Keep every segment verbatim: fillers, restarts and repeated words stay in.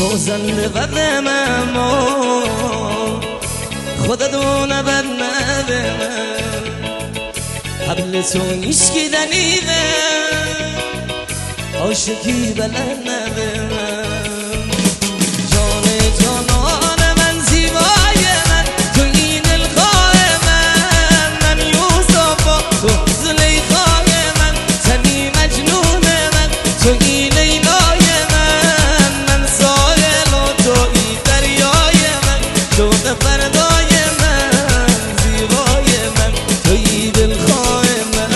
تو زنده و به من خدا دونه بد نبه قبل تو نیشکی دنیده عاشقی بلد نبه جان جانان من زیبای من تو این الخواه من من یوسفا تو زلیخای من تنی مجنون من تو این لیلای من من سایل و تو این دریای من تو فردای من زیبای من تو این دلخواه من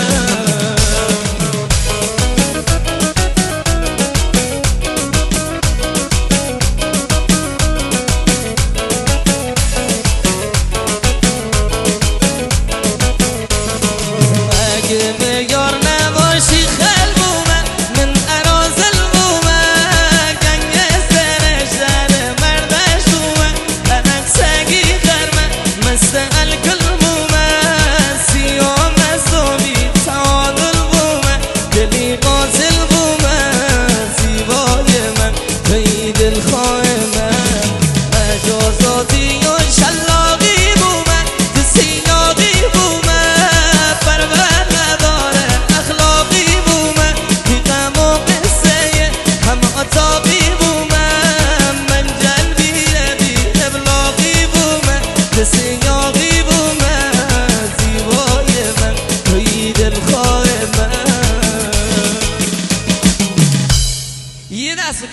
اگه به یار نباشی خلبو من من ارازل بومه گنگستر شهر مردش بومه لنک سگی خرمه مست الکل بومه سیاه مست و بی تعادل بومه دلی قاتل بومه زیبای من توی دلخواه من مجازاتی و شلاقی بومه تو سیاقی بومه پرور نداره اخلاقی بومه بی غم و قصه همه اتاقی